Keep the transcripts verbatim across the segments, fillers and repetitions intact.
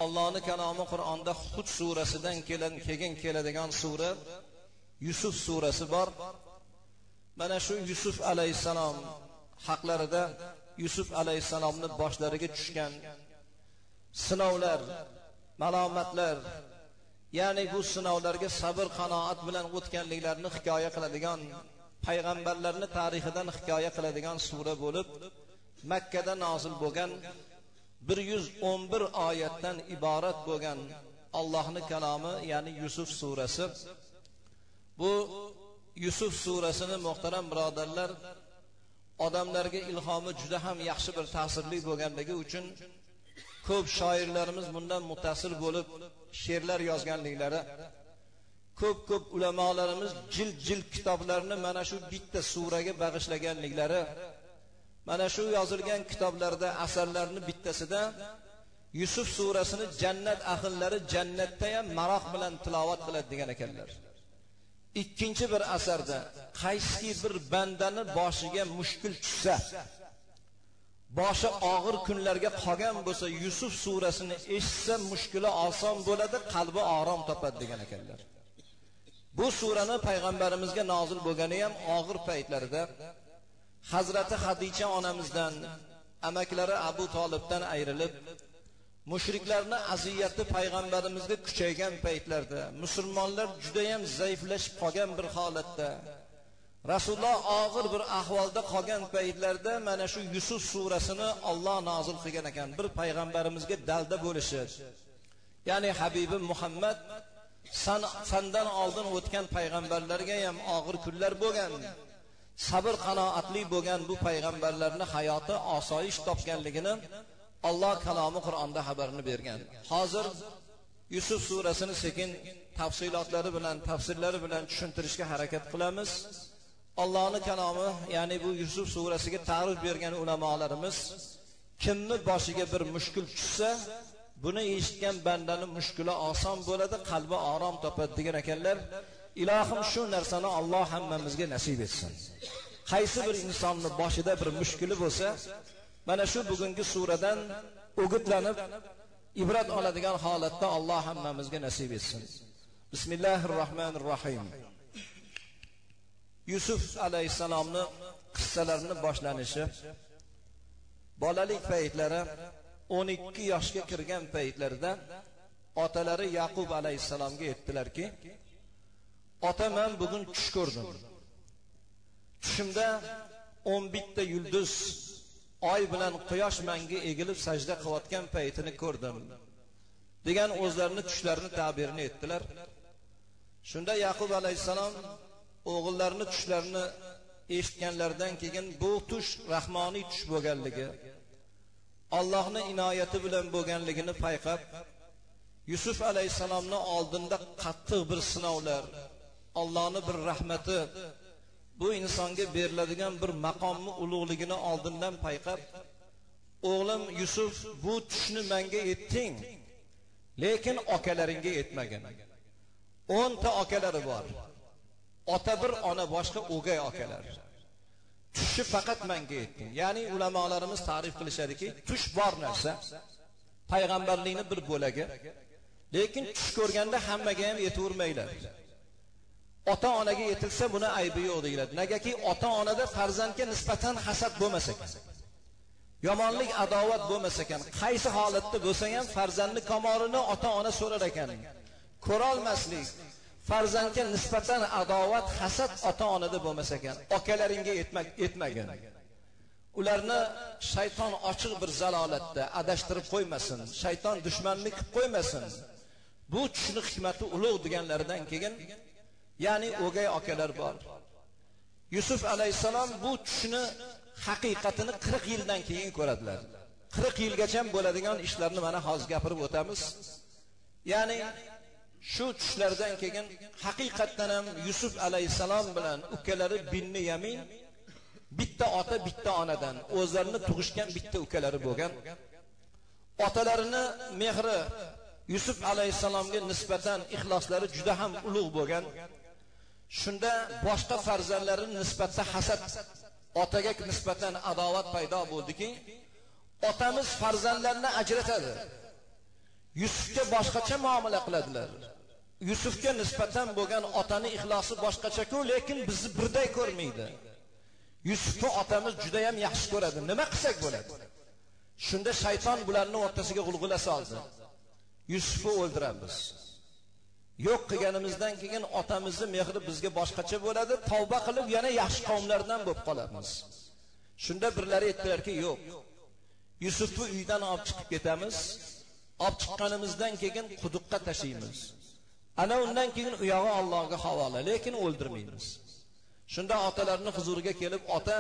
Allohning kalomi Qur'onda Hud surasidan kelgan keladigan sura Yusuf surasi bor. Mana shu Yusuf alayhisalom haqlarida Yusuf alayhisalomning boshlariga tushgan sinovlar, malomatlar, ya'ni bu sinovlarga sabr, qanoat bilan o'tganliklarini hikoya qiladigan, payg'ambarlarning tarixidan hikoya qiladigan sura bo'lib, Makka da nozil bo'lgan bir yuz o'n bir oyatdan iborat bo'lgan Allohning kalomi, ya'ni Yusuf surasi. Bu Yusuf surasini muhtaram birodarlar, odamlarga ilhomi juda ham yaxshi bir ta'sirli bo'lganligi uchun ko'p shoirlarimiz bundan mutasir bo'lib she'rlar yozganliklari, ko'p-ko'p ulamolarimiz jild-jild kitoblarni mana shu bitta suraga bag'ishlaganliklari, mana shu yozilgan kitoblarda, asarlarning bittasida Yusuf surasini jannat ahllari jannatda ham maroq bilan tilovat qiladi degan ekanlar. Ikkinchi bir asarda qaysi bir bandani boshiga mushkul tushsa, boshi og'ir kunlarga qolgan bo'lsa, Yusuf surasini eshitsa mushkuli oson bo'ladi, qalbi orom topadi degan ekanlar. Bu surani payg'ambarimizga nozil bo'lgani ham og'ir paytlarida Hazrati Xadicha onamizdan, amaklari Abu Tolibdan ayrilib, mushriklarning aziyati payg'ambarimizga kuchaygan paytlarda, musulmonlar juda ham zaiflashib qolgan bir holatda, Rasululloh og'ir bir ahvolda qolgan paytlarda mana shu Yusuf surasini Alloh nozil qilgan ekan. Bir payg'ambarimizga dalda bo'lishi. Ya'ni Habibim Muhammad san, sandan oldin o'tgan payg'ambarlarga ham og'ir kunlar bo'lgan. Sabr, qanoatli bo'lgan bu payg'ambarlarning hayoti osoyish topganligini Alloh kalomi Qur'onda xabarini bergan. Hozir Yusuf surasini sekin tafsilotlari bilan, tafsirlari bilan tushuntirishga harakat qilamiz. Allohning kalomi, ya'ni bu Yusuf surasiga ta'rif bergan ulamolarimiz, kimni boshiga bir mushkul tushsa, buni eshitgan bandaning mushkuli oson bo'ladi, qalbi orom topadi degan ekanlar. Ilohim shu narsani Alloh hammamizga nasib etsin. Qaysi bir insonning boshida bir mushkuli bo'lsa, mana shu bugungi suradan o'gitlanib ibrat oladigan holatda Alloh hammamizga nasib etsin. Bismillahirrohmanirrohim. Yusuf alayhisalomning qissalarini boshlanishi, bolalik paytlari, o'n ikki yoshga kirgan paytlarida otalari Yaqub alayhisalomga aytdilarki, "Ota, men bugun tush ko'rdim. Tushimda o'n bitta yulduz, oy bilan quyosh menga egilib sajda qilayotgan paytini ko'rdim" degan o'zlarini tushlarini ta'birini etdilar. Shunda Yaqub alayhisalom o'g'illarini tushlarini eshitganlaridan keyin bu tush rahmoniy tush bo'lganligi, Allohning inoyati bilan bo'lganligini payqab, Yusuf alayhisalomning oldinda qattiq bir sinovlar, Allohning bir rahmati, bu insonga beriladigan bir maqomni ulug'ligini oldindan payqab, "O'g'lim Yusuf, bu tushni menga aytding, lekin akalaringga aytmagin. o'n ta akalari bor. Ota bir, ona boshqa o'gay akalar. Tushni faqat menga aytding." Ya'ni ulamolarimiz ta'rif qilishadiki, tush bor narsa, payg'ambarlikning bir bo'lagi, lekin tush ko'rganda hammaga ham yetavermaylar. Ota-onaga yetilsa buni aybi yo'q deyiladi. Negaki ota-onada farzandga nisbatan hasad bo'lmasa ekan, yomonlik, adovat bo'lmasa ekan, qaysi holatda bo'lsa ham farzandning kamolini ota-ona so'rar ekan. Ko'ra olmaslik, farzandga nisbatan adovat, hasad ota-onada bo'lmasa ekan, akalaringga yetmak yetmagan. Ularni shayton ochiq bir zalolatda adashtirib qo'ymasin, shayton dushmanlik qilib qo'ymasin. Bu tushni hikmati ulug' deganlaridan keyin, ya'ni o'gay akalar bor. Yusuf alayhisalom bu tushni haqiqatini qirq yildan keyin ko'radilar. qirq yilgacha bo'ladigan ishlarni mana hozir gapirib o'tamiz. Ya'ni shu tushlardan keyin haqiqatdan ham Yusuf alayhisalom bilan ukalari Binni Yamin bitta ota, bitta onadan o'zlarini tug'ishgan bitta ukalari bo'lgan. Otalarini mehri Yusuf alayhisalomga nisbatan ixloslari juda ham ulug' bo'lgan. Shunda boshqa farzandlarining nisbatda hasad, otaga nisbatan adovat paydo bo'ldiki, otamiz farzandlarni ajratadi. Yusufga boshqacha muomala qiladilar. Yusufga nisbatan bo'lgan otani ixlosi boshqacha-ku, lekin bizni birday ko'rmaydi. Yusufni otamiz juda ham yaxshi ko'radi. Nima qilsak bo'ladi? Shunda shayton bularning o'rtasiga g'ulg'ula soldi. Yusufni o'ldiramiz. Yo'q qilganimizdan keyin otamizning mehri bizga boshqacha bo'ladi. Tavba qilib yana yaxshi qavmlardan bo'lib qolamiz. Shunda birlari aytdilarki, yo'q. Yusufni uydan olib chiqib ketamiz. Olib chiqqanimizdan keyin quduqqa tashlaymiz. Ana undan keyin u yog'i Allohga havola, lekin o'ldirmaymiz. Shunda otalarning huzuriga kelib, ota,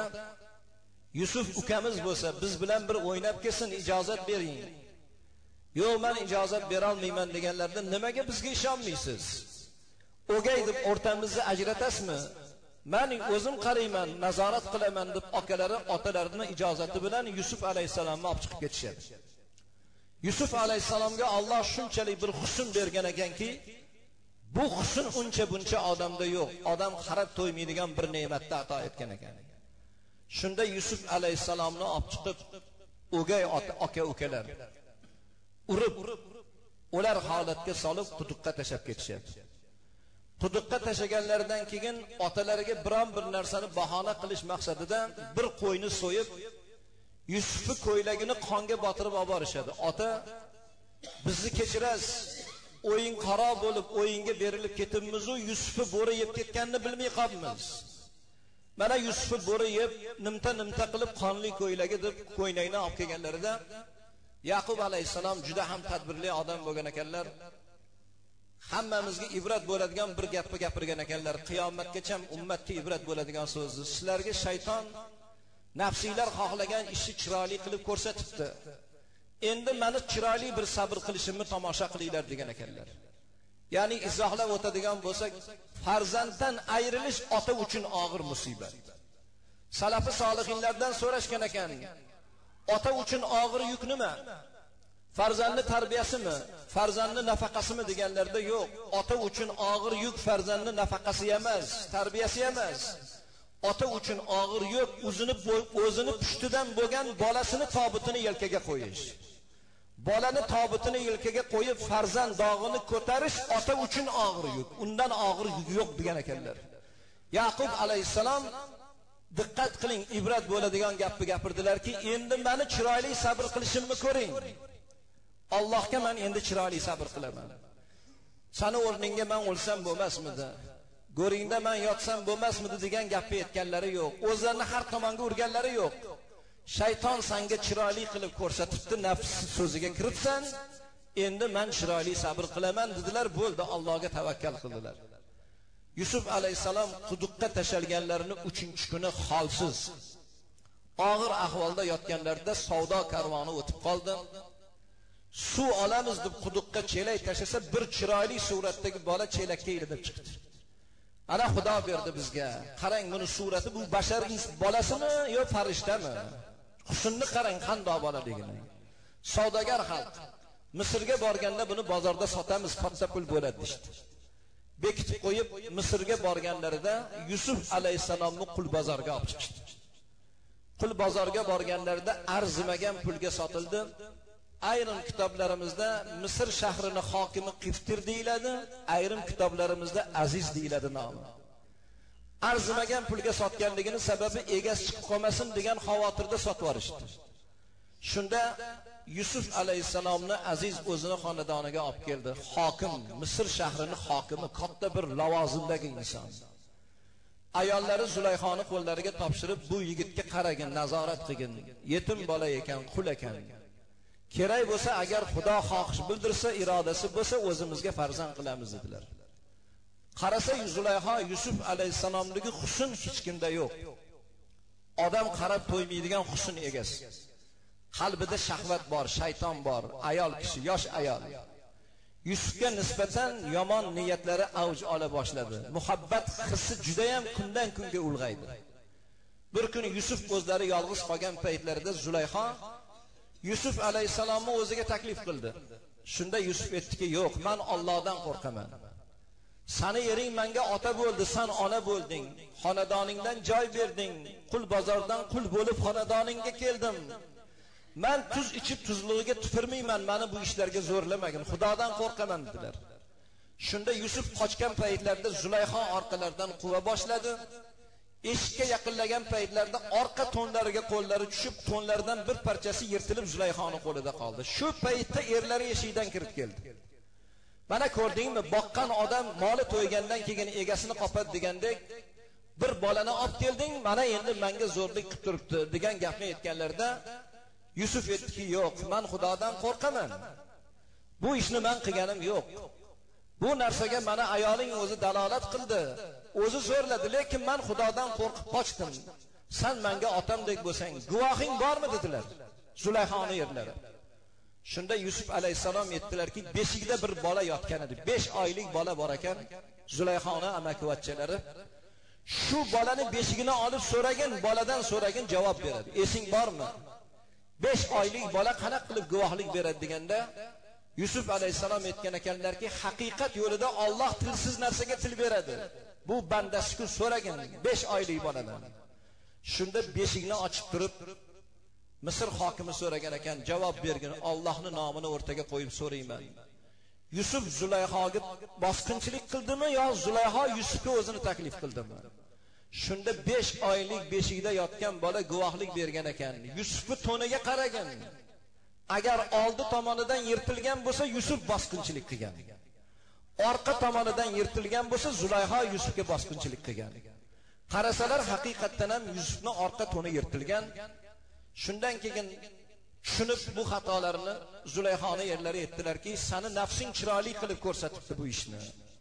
Yusuf ukamiz bo'lsa, biz bilan bir o'ynab kelsin, ijozat bering. Yo'q, men ijozat bera olmayman deganlarda nimaga bizga ishonmaysiz? O'gay deb o'rtamizda ajratasizmi? Men o'zim qarayman, nazorat qilaman deb okalari otalarining ijozati bilan Yusuf alayhisalomni olib chiqib ketishadi. Yusuf alayhisalomga Alloh shunchalik bir husn bergan ekanki, bu husn uncha buncha odamda yo'q. Odam qarab to'ymaydigan bir ne'matni ato etgan ekan. Shunda Yusuf alayhisalomni olib chiqib, o'gay aka ukalar urib, ular holatga solib quduqqa tashab ketishadi. Quduqqa tashaganlaridan keyin otalariga biron bir narsani bahona qilish maqsadida bir qo'yni so'yib, Yusufni ko'ylagini qonga botirib olib borishadi. Ota, bizni kechirasiz. O'yin qaro bo'lib, o'yinga berilib ketibmiz-u, Yusufni bo'ri yeb ketganini bilmay qolibmiz. Mana Yusufni bo'ri yeb, nimta-nimta qilib qonli ko'ylagi deb ko'ylakni olib kelganlarida Yaqub alayhisalom juda ham tadbirli odam bo'lgan ekanlar. Hammamizga ibrat bo'ladigan bir gapni gapirgan ekanlar. Qiyomatgacha ummatga ibrat bo'ladigan so'zni. Sizlarga shayton nafsiylar xohlagan ishni chiroyli qilib ko'rsatibdi. Endi meni chiroyli bir sabr qilishimni tomosha qilinglar degan ekanlar. Ya'ni izohlab o'tadigan bo'lsak, farzanddan ayrilish ota uchun og'ir musibat. Salafi solihinlardan so'rashgan ekan, ota uchun og'ir yuk nima? Farzandni tarbiyasimi, farzandni nafaqasimi deganlarda yo'q. Ota uchun og'ir yuk farzandni nafaqasi emas, tarbiyasi emas. Ota uchun og'ir yuk o'zini o'zini pushtidan bo'lgan bolasini tobutini yelkaga qo'yish. Bolani tobutini yelkaga qo'yib farzand dog'ini ko'tarish ota uchun og'ir yuk. Undan og'ir yuk yo'q degan ekanlar. Yaqub alayhisalom diqqat qiling, ibrat bo'ladigan gapni gapirdilarki, endi meni chiroyli sabr qilishimni ko'ring. Allohga men endi chiroyli sabr qilaman. Sani o'rningga men o'lsam bo'lmasmidi? Go'ringda men yotsam bo'lmasmidi degan gapni aytganlari yo'q. O'zlarini har tomonga urganlari yo'q. Shayton senga chiroyli qilib ko'rsatibdi, nafs so'ziga kiribsan, endi men chiroyli sabr qilaman dedilar, bo'ldi, Allohga tavakkal qildilar. Yusuf alayhisalom quduqqa tashalganlarini uchinchi kuni holsiz, og'ir ahvolda yotganlarida savdo karvoni o'tib qoldi. Suv olamiz deb quduqqa chelak tashasa, bir chiroyli suratdagi bola chelakka ilib chiqdi. Ana Xudo berdi bizga. Qarang, buni surati bu bashar bolasimi yo farishtami? Husnni qarang, qanday bolaligini. Savdogar xalq Misrga borganda buni bozorda sotamiz, katta pul bo'ladi dedi. Bekitib qo'yib Misrga borganlarida Yusuf alayhisalomni qul bozorga olib chiqdi. Qul bozorga borganlarida arzimagan pulga sotildi. Ayrim kitoblarimizda Misr shahrini hokimi Qiftir deyiladi, ayrim kitoblarimizda Aziz deyiladi nomi. Arzimagan pulga sotganligini sababi egasi chiqib qolmasin degan xavotirda sotib yuborishdi. Shunda Yusuf alayhisalomni Aziz o'zini xonadoniga olib keldi. Hokim, Misr shahrining hokimi, katta bir lavozimdagi inson. Ayollari Zulayxoni qo'llariga topshirib, bu yigitga qaragin, nazorat qilgin. Yetim bola ekan, qul ekan. Kerak bo'lsa, agar Xudo xohish bildirsa, irodasi bo'lsa, o'zimizga farzand qilamiz dedilar. Qarasa Zulayxo Yusuf alayhisalomdagi husn hech kimda yo'q. Odam qarab to'ymaydigan husn egasi. Qalbida shahvat bor, shayton bor, ayol kishi, yosh ayol. Yusufga nisbatan yomon niyatlari avj ola boshladi. Muhabbat hissi juda ham kundan kunga ulg'aydi. Bir kuni Yusuf o'zlari yolg'iz qolgan paytlarida Zulayxo Yusuf alayhisalomni o'ziga taklif qildi. Shunda Yusuf aytdiki, yo'q, men Allohdan qo'rqaman. Sani ering menga ota bo'ldi, sen ona bo'lding. Xonadoningdan joy berding. Qul bozordan qul bo'lib xonadoningga keldim. Men tuz ichib tuzlig'iga tupurmayman, meni bu ishlarga zo'rlamagin, Xudodan qo'rqaman dedilar. Shunda Yusuf qochgan paytlarda Zulayho orqalaridan quva boshladi. Eshikka yaqinlagan paytlarda orqa to'nlariga qo'llari tushib, to'nlaridan bir parchasi yirtilib Zulayhoning qo'lida qoldi. Shu paytda erlari eshikdan kirib keldi. Mana ko'rdingmi, boqqan odam moli to'ygandan keyin egasini qopadi degandek, bir bolani olib kelding, mana endi menga zo'rlik qilib turibdi degan gapni aytganlarda Yusuf aytdiki, yo'q, men Xudodan qo'rqaman. Bu ishni men qilganim yo'q. Bu narsaga mana ayoling o'zi dalolat qildi, o'zi zo'rladi, lekin men Xudodan qo'rqib qochdim. Sen menga otamdek bo'lsang, guvohing bormi dedilar Zulayhoning erlari. Shunda Yusuf alayhisalom aytdilarki, beshikda bir bola yotgan edi. besh oylik bola bor ekan, Zulayhoning amakivachchalari. Shu bolani beshigini olib so'ragin, boladan so'ragin, javob beradi. Esing bormi? besh oylik bola qanaqa qilib guvohlik beradi deganda Yusuf alayhisalom aytgan ekanlarki, haqiqat yo'lida Alloh tilsiz narsaga til beradi. Bu bandasiku so'ragin besh oylik boladan. Shunda beshikni ochib turib Misr hokimi so'ragan ekan, javob bergin, Allohning nomini o'rtaga qo'yib so'rayman. Yusuf Zulayhoga bosqinchilik qildimi yo Zulayho Yusufga o'zini taklif qildimi? Shunda besh oylik beshikda yotgan bola guvohlik bergan ekan. Yusufning to'niga qaragin. Agar oldi tomonidan yirtilgan bo'lsa Yusuf bosqinchilik qilgan. Orqa tomonidan yirtilgan bo'lsa Zulayho Yusufga bosqinchilik qilgan. Qarasalar haqiqatdan ham Yusufning orqa to'ni yirtilgan. Shundan keyin tushunib bu xatolarini Zulayhoning erlari aytdilarki, seni nafsing chiroyli qilib ko'rsatibdi bu ishni.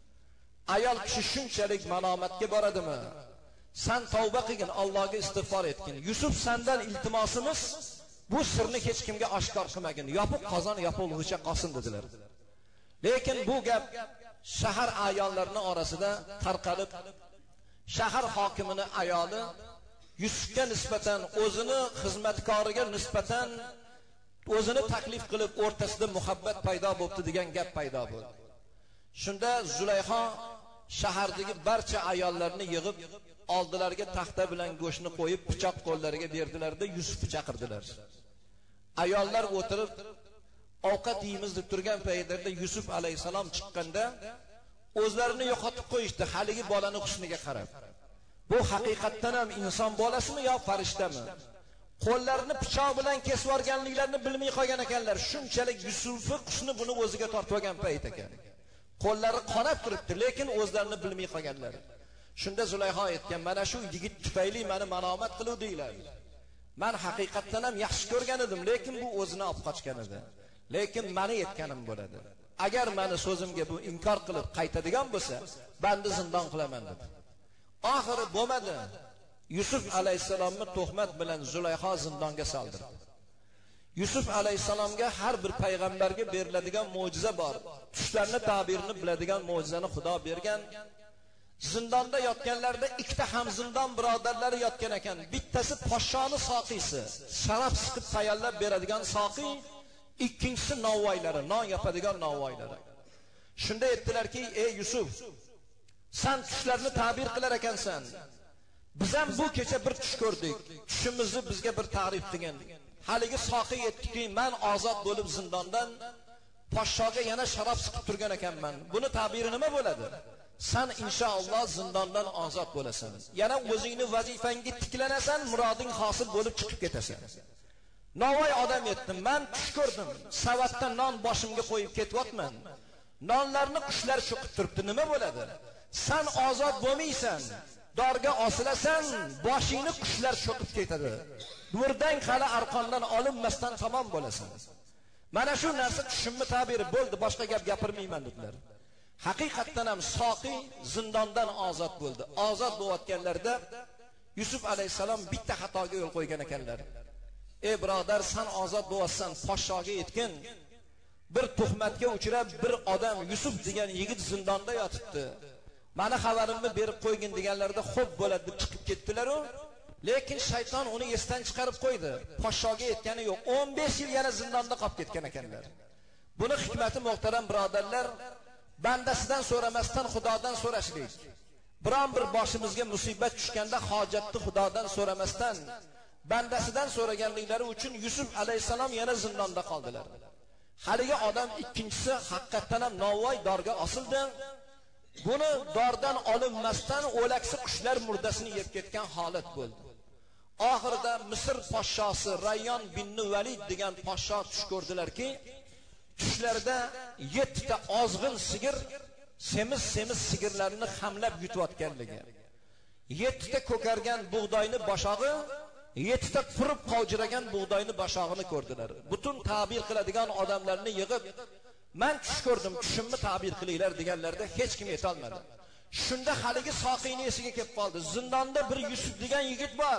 Ayol kishi shunchalik malomatga boradimi? Sen tavba qilgin, Allohga istig'for etgin. Yusuf sendan iltimosimiz, bu sirni hech kimga oshkor qilmagin. Yopiq qozon yopilg'icha qolsin dedilar. Lekin bu gap shahar ayollarining orasida tarqalib, shahar hokimining ayoli Yusufga nisbatan, o'zini xizmatkoriga nisbatan o'zini taklif qilib o'rtasida muhabbat paydo bo'ldi degan gap paydo bo'ldi. Shunda Zulayho shahardagi barcha ayollarni yig'ib, oldilariga taxta bilan go'shtni qo'yib, pichoq qo'llariga berdilar-da, Yusufni chaqirdilar. Ayollar o'tirib ovqat yeymiz deb turgan paytlarda Yusuf alayhisalom chiqqanda o'zlarini yo'qotib qo'yishdi, haligi bolani husniga qarab. Bu haqiqatdan ham inson bolasimi yo farishtami? Qo'llarini pichoq bilan kesib yorganliklarini bilmay qolgan ekanlar. Shunchalik Yusufning husni buni o'ziga tortib olgan payt ekan. Qo'llari qonab turibdi, lekin o'zlarini bilmay qolganlar. Shunda Zulayho aytgan, mana shu yigit tufayli meni malomat qiluvdinglar. Men haqiqatdan ham yaxshi ko'rgan edim, lekin bu o'zini olib qochgan edi. Lekin meni aytganim bo'ladi. Agar meni so'zimga bu inkor qilib qaytadigan bo'lsa, bandi zindon qilaman dedi. Oxiri bo'lmadi. Yusuf alayhisalomni tuhmat bilan Zulayho zindonga soldirdi. Yusuf alayhisalomga har bir payg'ambarga beriladigan mo'jiza bor. Tushlarni ta'birini biladigan mo'jizani Xudo bergan. Zindonda yotganlarda ikkita ham zindon birodarlari yotgan ekan. Bittasi poshshoni soqiysi, sharaf siqib tayyorlab beradigan soqiy, ikkinchisi novvoylari, non yopadigan novvoylari. Shunda aytdilarki, "Ey Yusuf, sen tushlarni ta'bir qilar ekansan. Biz ham bu kecha bir tush ko'rdik. Tushimizni bizga bir ta'rif qilgin." Haligi soqiy aytdiki, "Men ozod bo'lib zindondan poshshoga yana sharaf siqib turgan ekanman. Buni ta'biri nima bo'ladi? Sen inshaalloh zindondan ozod bo'lasan. Yana o'zingni vazifangga tiklanasan, muroding hosil bo'lib chiqib ketasan." Novvoy odam aytdim, "Men tush ko'rdim. Savatda non boshimga qo'yib ketyapman. Nonlarni qushlar cho'qib turibdi. Nima bo'ladi? Sen ozod bo'lmaysan. Dorga osilasan, boshingni qushlar cho'qib ketadi. Durdan hali arqondan olinmasdan tamom bo'lasan. Mana shu narsa tushimni ta'biri bo'ldi, boshqa gap gapirmayman" dedilar. Haqiqatdan ham soqiy zindondan ozod bo'ldi. Ozod bo'layotganlarda Yusuf alayhisalom bitta xatoga yo'l qo'ygan ekanlar. "Ey birodar, sen ozod bo'lasan, poshshoga aytgin. Bir tuhmatga uchrab bir odam Yusuf degan yigit zindonda yotibdi. Meni xabarimni berib qo'ygin" deganlarda xo'p bo'ladi deb chiqib ketdilar-ku. Lekin shayton uni esdan chiqarib qo'ydi. Poshshoga aytgani yo'q. o'n besh yil yana zindonda qolib ketgan ekanlar. Buni hikmati muhtaram birodarlar, bandasidan so'ramasdan Xudodan so'rashlik. Biron bir boshimizga musibat tushganda hojatni Xudodan so'ramasdan bandasidan so'raganliklari uchun Yusuf alayhisalom yana zindonda qoldilar. Haligi odam ikkinchisi haqiqatan ham novvoy dorga osildi. Buni dordan olinmasdan o'laksi qushlar murdasini yeb ketgan holat bo'ldi. Oxirida Misr podshosi Rayyon bin Valid degan podsho tush ko'rdilarki, tushlarda yetti ta ozg'in sigir semiz-semiz sigirlarni hamlab yutayotganligi, yetti ta ko'kargan bug'doyni boshog'i, yetti ta qurib qovjiragan bug'doyni boshog'ini ko'rdilar. Butun ta'bir qiladigan odamlarni yig'ib, "Men tush ko'rdim, tushimni ta'bir qilinglar" deganlarda hech kim yeta olmadi. Shunda haligi soqiyni esiga kelib qoldi. Zindonda bir Yusuf degan yigit bor.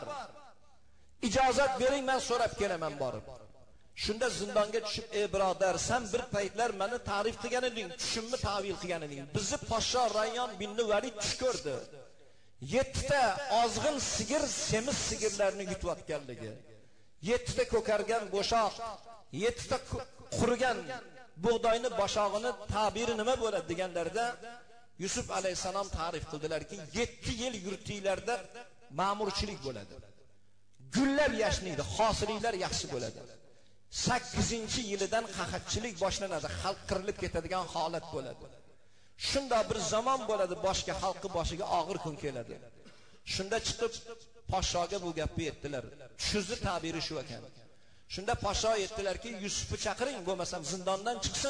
Ijozat bering, men so'rab kelaman borib. Shunda zindonga tushib, "Ey birodar, sen bir paytlar meni ta'rif qilgan eding, tushimni ta'bir qilgan eding. Bizni podsho Rayyon bin Valid tush ko'rdi. yetti ta ozg'in sigir semiz sigirlarni yutayotganligi, yetti ta ko'kargan bo'shoq, yetti ta qurigan bug'doyni boshog'ini ta'biri nima bo'ladi deganlarda Yusuf alayhisalom ta'rif qildilarki, yetti yil yurtinglarda ma'murchilik bo'ladi. Gullab yashnaydi, hosilliklar yaxshi bo'ladi. sakkizinchi yilidan qahatchilik boshlanadi, xalq qirilib ketadigan holat bo'ladi. Shunda bir zamon bo'ladi, boshqa xalqi boshiga og'ir kun keladi. Shunda chiqib podshoga bu gapni aytdilar. Tushizni ta'biri shu ekan. Shunda podsho aytdilarki, Yusufni chaqiring, bo'lmasam zindondan chiqsin.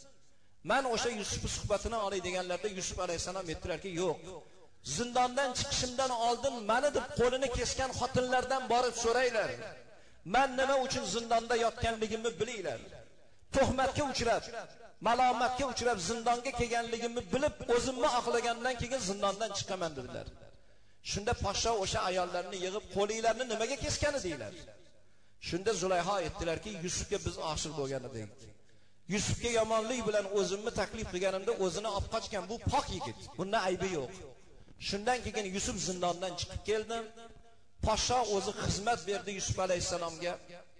Men o'sha Yusufni suhbatini olay deganlarda Yusuf alayhisalom aytdilarki, "Yo'q. Zindondan chiqishimdan oldin meni deb qo'lini kesgan xotinlardan borib so'raylar. Men nima uchun zindonda yotganligimni bilinglar. Tuhmatga uchrab, malomatga uchrab zindonga kelganligimni bilib, o'zimni oqlagandan keyin zindondan chiqaman" dedilar. Shunda podsho o'sha ayollarni yig'ib, "Qo'linglarni nimaga kesgan edinglar?" Shunda Zulayho aytdilarki, "Yusufga biz oshiq bo'lgan edik. Yusufga yomonlik bilan o'zimni taklif qilganimda o'zini olib qochgan, bu pok yigit. Bunda aybi yo'q." Shundan keyin Yusuf zindondan chiqib keldi. Podsho o'zi xizmat berdi Yusuf alayhisalomga.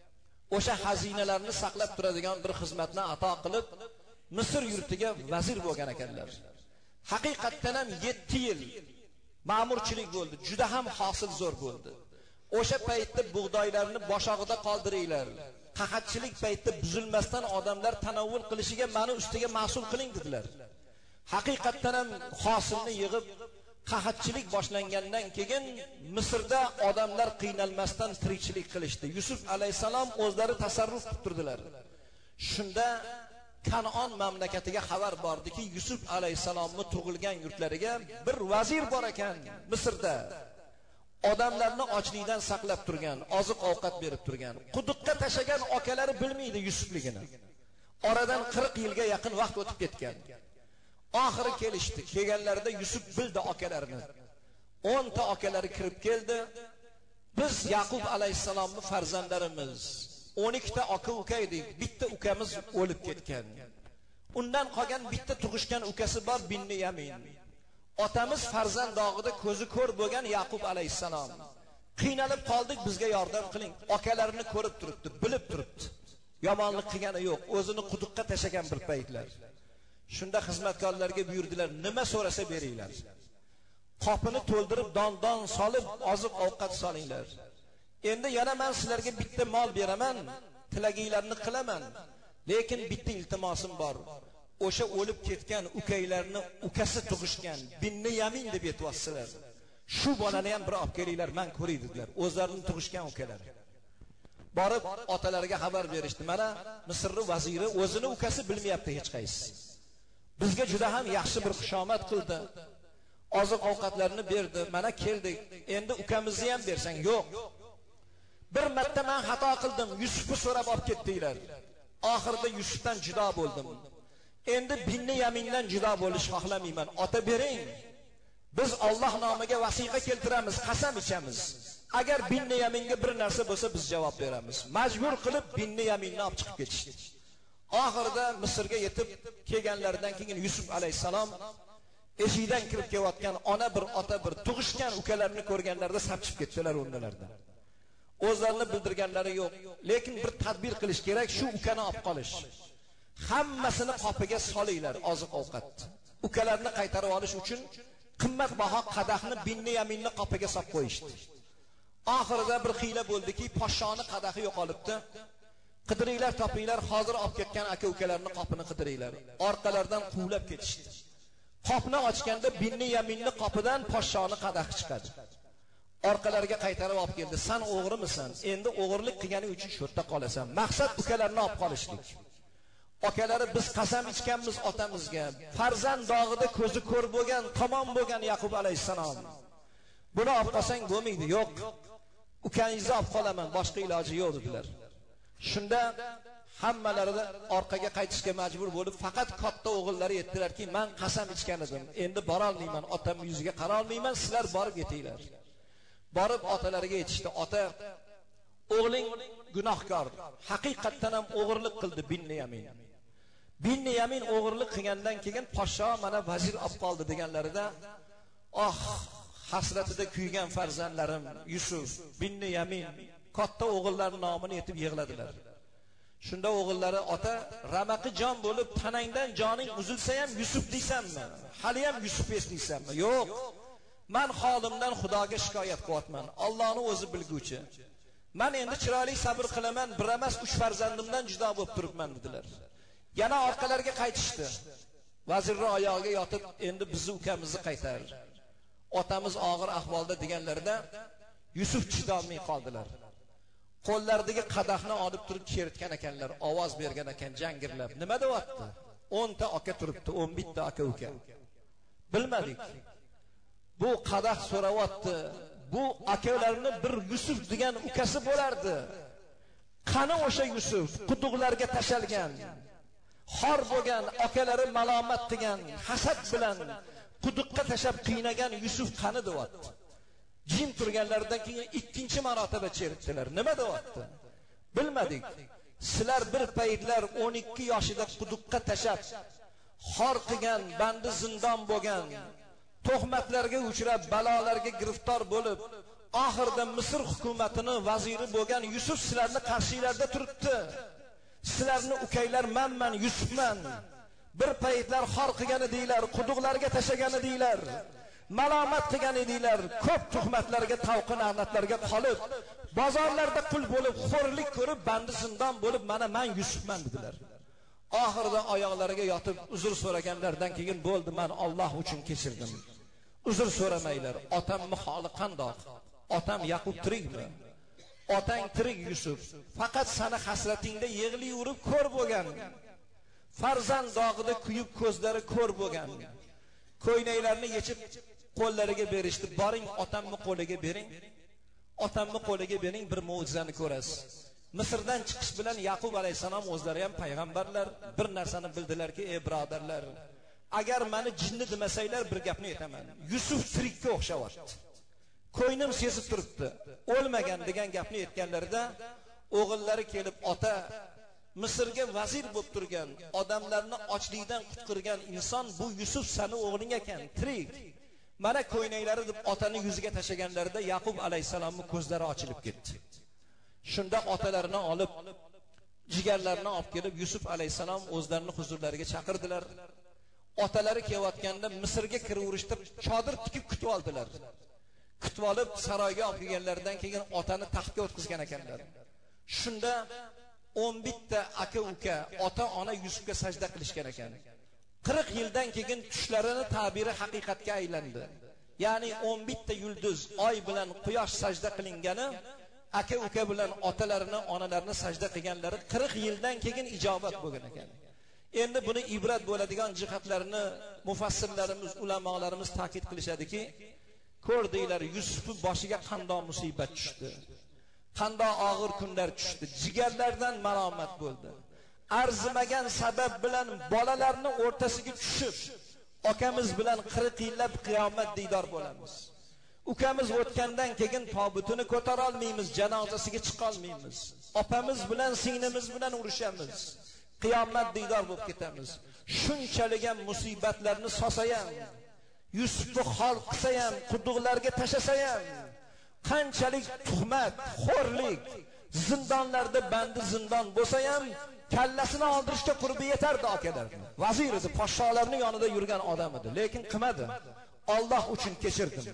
O'sha xazinalarni saqlab turadigan bir xizmatni ato qilib, Misr yurtiga vazir bo'lgan ekanlar. Haqiqatdan ham yetti yil ma'murchilik bo'ldi. Juda ham hosil zo'r bo'ldi. O'sha paytda bug'doylarni boshog'ida qoldiringlar. Qahatchilik paytida buzilmasdan odamlar tanovvul qilishiga meni ustiga mas'ul qiling dedilar. Haqiqatdan ham hosilni yig'ib qahatchilik boshlangandan keyin Misrda odamlar qiynalmasdan tirikchilik qilishdi. Yusuf alayhisalom o'zlari tasarruf qilib turdilar. Shunda Kanon mamlakatiga xabar bordiki, Yusuf alayhisalomning tug'ilgan yurtlariga bir vazir bor ekan Misrda. Odamlarni ochlikdan saqlab turgan, oziq ovqat berib turgan. Quduqqa tashagan okalari bilmaydi Yusufligini. Oradan qirq yilga yaqin vaqt o'tib ketgan. Oxiri kelishdi. Kelganlarida Yusuf bildi akalarini. o'n ta akalari kirib keldi. Biz Yaqub alayhisalomning farzandlarimiz. o'n ikki ta aka uka edik. Bitta ukamiz o'lib ketgan. Undan qolgan bitta tug'ishgan ukasi bor Binyamin. Otamiz farzand dog'ida ko'zi ko'r bo'lgan Yaqub alayhisalom. Qiynalib qoldik, bizga yordam qiling. Akalarini ko'rib turibdi, bilib turibdi. Yomonlik qilgani yo'q. O'zini quduqqa tashagan bir paytlar. Shunda xizmatkorlarga buyurdilar, nima so'rasa beringlar. Qopini to'ldirib don-don solib oziq ovqat solinglar. Endi yana men sizlarga bitta mol beraman, tilaginglarni qilaman. Lekin bitta iltimosim bor. O'sha o'lib ketgan ukaylarni ukasi tug'ishgan Binyamin deb aytibsizlar. Shu bolani ham bir olib kelinglar, men ko'ray dedilar. O'zlarining tug'ishgan ukalari. Borib otalariga xabar berishdi. Mana Misrning vaziri o'zini ukasi bilmayapti hech qaysi. Bizga juda ham yaxshi bir xushomad qildi. Oziq ovqatlarni berdi. Mana keldik. Endi ukamizni ham bersang, yo'q. Bir marta men xato qildim. Yusufni so'rab olib ketdinglar. Oxirida Yusufdan judo bo'ldim. Endi Binyamindan judo bo'lish xohlamayman. Ota bering. Biz Alloh nomiga vasiqa keltiramiz, qasam ichamiz. Agar Binyaminga bir narsa bo'lsa biz javob beramiz. Majbur qilib Binyaminni olib chiqib ketishdi. Oxirida Misrga yetib kelganlaridan keyin Yusuf alayhisalom eshikdan kirib kelayotgan ona bir ota bir tug'ishgan ukalarini ko'rganlarida sapchib ketdilar o'rnlaridan. O'zlarini bildirganlari yo'q, lekin bir tadbir qilish kerak, shu ukani olib qolish. Hammasini qopiga solinglar oziq ovqat. Ukalarni qaytarib olish uchun qimmatbaho qadahni Binyaminni qopiga solib qo'yishdi. Oxirida bir xiyla bo'ldiki, poshshoni qadahi yo'qolibdi. Qidiringlar, topinglar, hozir olib ketgan aka-ukalarni qopini qidiringlar. Orqalardan quvlab ketishdi. Qopni ochganda Binni Yaminni qopidan poshshoni qadahi chiqadi. Orqalariga qaytarib olib keldi. Sen o'g'rimisan? Endi o'g'irlik qilganing uchun shu yerda qolasan. Maqsad ukalarni olib qolishlik. Akalari biz qasam ichganmiz otamizga. Farzand dog'ida ko'zi ko'r bo'lgan, tamom bo'lgan Yaqub alayhisalom. Buni olib qolsang bo'lmaydi. Yo'q. Ukangizni olib qolaman, boshqa iloji yo'q dedilar. Shunda hammalarida orqaga qaytishga majbur bo'lib, faqat katta o'g'illari aytdilarki, men qasam ichgan edim. Endi bora olmayman, otam yuziga qara olmayman, sizlar borib yetinglar. Borib otalariga aytishdi. Ota, o'g'ling gunohkor. Haqiqatdan ham o'g'irlik qildi Binni Yamin. Binni Yamin o'g'irlik qilgandan keyin poshsho mana vazir olib qoldi deganlarida, "Oh, hasratida kuygan farzandlarim Yusuf, Binni Yamin, katta o'g'illarning nomini aytib yig'ladilar." Shunda o'g'illari, "Ota, ramaqi jon bo'lib tanangdan joning uzilsa ham Yusuf deysanmi? Hali ham Yusuf eslaysanmi?" "Yo'q. Men holimdan Xudoga shikoyat qilyapman. Allohning o'zi bilguvchi. Men endi chiroyli sabr qilaman, bir emas uch farzandimdan judo bo'lib turibman" dedilar. Yana orqalariga qaytishdi. Vazirning oyog'iga yotib, "Endi bizni ukamizni qaytar. Otamiz og'ir ahvolda" deganlarida Yusuf chidolmay qoldilar. Qo'llaridagi qadahni olib turib keritgan ekanlar, ovoz bergan ekan jangirlab. Nima deyapti? o'n ta aka turibdi, o'n bitta aka uka. Bilmadik. Bu qadah so'rayapti. Bu akalarni bir Yusuf degan ukasi bo'lardi. Qani o'sha Yusuf, quduqlarga tashalgan, xor bo'lgan, akalari malomat qilgan, hasad bilan quduqqa tashab qiynagan Yusuf qani deyapti. Jim turganlaridan keyin ikkinchi marotaba chertdilar. Nima deyapti? Bilmadik. Sizlar bir paytlar o'n ikki yoshida quduqqa tashab xor qilgan, bandi zindon bo'lgan, tuhmatlarga uchrab, balolarga giriftor bo'lib, oxirida Misr hukumatining vaziri bo'lgan Yusuf sizlarni qarshilarda turibdi. Sizlarni ukaylar manman, Yusufman. Bir paytlar xor qilgani deylar, quduqlarga tashagani deylar, malomat qilgani deylar, ko'p tuhmatlarga, tavqin arnatlarga qolib, bozorlarda qul bo'lib, xo'rlik ko'rib, bandi zindon bo'lib, mana men Yusufman dedilar. Oxirida oyoqlariga yotib uzr so'raganlardan keyin bo'ldi, men Alloh uchun kechirdim. Uzr so'ramanglar. Otamni holi qandoq? Otam Yaqub tirikmi? Otang tirik Yusuf. Faqat sana hasratingda yig'li yurib ko'r bo'lgan. Farzand dog'ida kuyib ko'zlari ko'r bo'lgan. Ko'ynaklarni yechib qo'llariga berishdi. Boring otamni qo'liga bering. Otamni qo'liga bering, bir mo'jizani ko'rasiz. Misrdan chiqish bilan Yaqub alayhisalom o'zlari ham payg'ambarlar, bir narsani bildilarki, ey birodarlar, agar meni jinni demasanglar bir gapni aytaman. Yusuf tirikka o'xshayapti. Ko'ynim sezib turibdi. O'lmagan degan gapni aytganlarida o'g'illari kelib, ota, Misrga vazir bo'lib turgan, odamlarni ochlikdan qutqargan inson bu Yusuf seni o'g'ling ekan, tirik. Mana ko'ynaklari deb otani yuziga tashaganlarida Yaqub alayhisalomning ko'zlari ochilib ketdi. Shunda otalarini olib, jigarlarini olib kelib Yusuf alayhisalom o'zlarini huzurlariga chaqirdilar. Otalari kelayotganda Misrga kiraverishda chodir tikib kutib oldilar. Kutib olib saroyga olib kelganlaridan keyin otani taxtga o'tkazgan ekanlar. Shunda o'n bitta aka-uka, ota-ona Yusufga sajda qilishgan ekan. qirq yildan keyin tushlarini ta'biri haqiqatga aylandi. Ya'ni o'n bitta yulduz, oy bilan quyosh sajda qilingani, aka-uka bilan otalarini, onalarini sajda qilganlari qirq yildan keyin ijobat bo'lgan ekan. Endi buni ibrat bo'ladigan jihatlarini mufassirlarimiz, ulamolarimiz ta'kid qilishadiki, ko'rdinglar Yusufning boshiga qanday musibat tushdi. Qanday og'ir kunlar tushdi. Jigarlardan malomat bo'ldi. Arzimagan sabab bilan bolalarni o'rtasiga tushib, akamiz bilan qirq yillab qiyomat diydor bo'lamiz. Ukamiz o'tgandan keyin tobutini ko'tara olmaymiz, janozasiga chiqa olmaymiz. Opamiz bilan singlimiz bilan urushamiz. Qiyomat diydor bo'lib ketamiz. Shunchalik ham musibatlarni sosayam, Yusufni xol qilsayam, quduqlarga tashasayam, qanchalik tuhmat, xo'rlik, zindonlarda bandi zindon bo'lsa ham kallasini oldirishga qurbi yetardi akalar. Vazir edi, podsholarning yonida yurgan odam edi, lekin qilmadi. Alloh uchun kechirdim.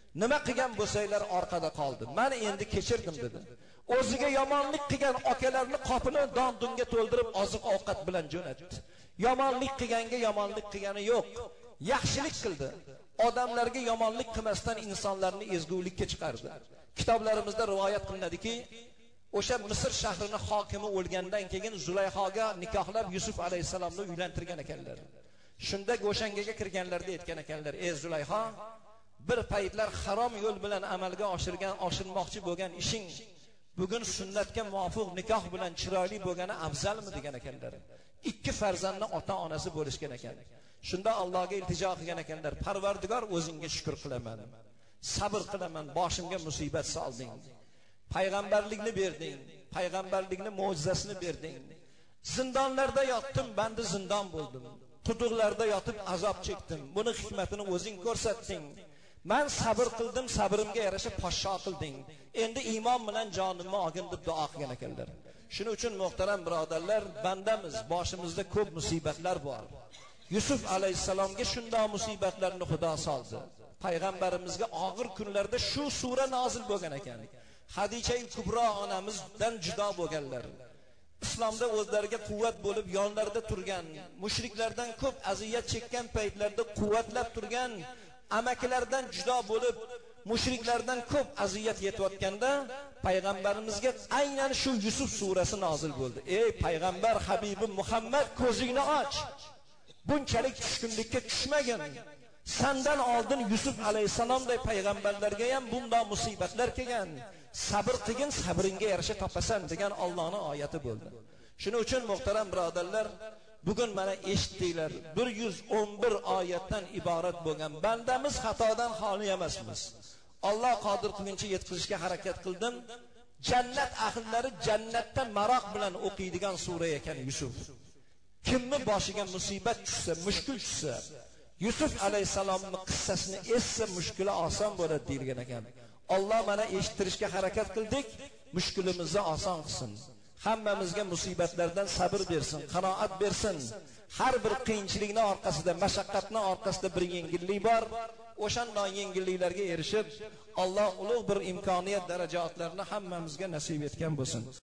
Nima qilgan bo'lsanglar orqada qoldi. Meni endi kechirdim dedi. O'ziga yomonlik qilgan akalarni qopini don-dunga to'ldirib oziq-ovqat bilan jo'natdi. Yomonlik qilganga yomonlik qilgani yo'q. Yaxshilik qildi. Odamlarga yomonlik qilmasdan insonlarni ezgulikka chiqardi. Kitoblarimizda rivoyat qilinadiki, o'sha Misr shahrining hokimi o'lgandan keyin Zulayhoga nikohlab Yusuf alayhisalomni uylantirgan ekanlar. Shunda go'shangaga kirganlarda aytgan ekanlar: "Ey Zulayho, bir paytlar harom yo'l bilan amalga oshirgan, oshirmoqchi bo'lgan ishing bugun sunnatga muvofiq nikoh bilan chiroyli bo'lgani afzalmi?" degan ekanlar. Ikki farzandni ota-onasi bo'lishgan ekan. Shunda Allohga iltijo qilgan ekanlar: "Parvardigor, o'zingga shukr qilaman. Sabr qilaman, boshimga musibat solding. Payg'ambarlikni berding, payg'ambarlikni mo'jizasini berding. Zindonlarda yotdim, bandi zindon bo'ldim. Quduqlarda yotib azob chekdim. Buni hikmatini o'zing ko'rsatding. Men sabr qildim, sabrimga yarasha poshsho qilding. Endi iymon bilan jonimni olgin" deb duo qilgan ekanlar. Shuning uchun muhtaram birodarlar, bandamiz, boshimizda ko'p musibatlar bor. Yusuf alayhisalomga shunday musibatlarni Xudo soldi. Payg'ambarimizga og'ir kunlarda shu sura nozil bo'lgan ekan. Hadicha Kubro onamizdan judo bo'lganlar. Islomda o'zlariga quvvat bo'lib yonlarida turgan, mushriklardan ko'p aziyat chekkan paytlarda quvvatlab turgan amakilardan judo bo'lib, mushriklardan ko'p aziyat yetayotganda payg'ambarimizga aynan shu Yusuf surasi nozil bo'ldi. Ey payg'ambar Habibim Muhammad, ko'zingni och. Bunchalik tushkunlikka tushmagin. Sandan oldin Yusuf alayhisalomday payg'ambarlarga ham bunday musibatlar kelgan. Sabr qilgin, sabringga yarasha topasan degan Allohning oyati bo'ldi. Shuning uchun muhtaram birodarlar, bugun mana eshitdinglar, bir yuz o'n bir oyatdan iborat bo'lgan bandamiz xatodan xoli emasmiz. Alloh qodir qilguncha yetkazishga harakat qildim. Jannat ahllari jannatda maroq bilan o'qiydigan sura ekan Yusuf. Kimni boshiga musibat tushsa, mushkul tushsa, Yusuf alayhisalomning qissasini essa mushkuli oson bo'ladi deyilgan ekan. Alloh mana eshittirishga harakat qildik, mushkulimizni oson qilsin. Hammamizga musibatlardan sabr bersin, qanoat bersin. Har bir qiyinchilikning orqasida, mashaqqatning orqasida bir yengillik bor. O'shanday yengilliklarga erishib, Alloh ulug' bir imkoniyat darajatlarini hammamizga nasib etgan bo'lsin.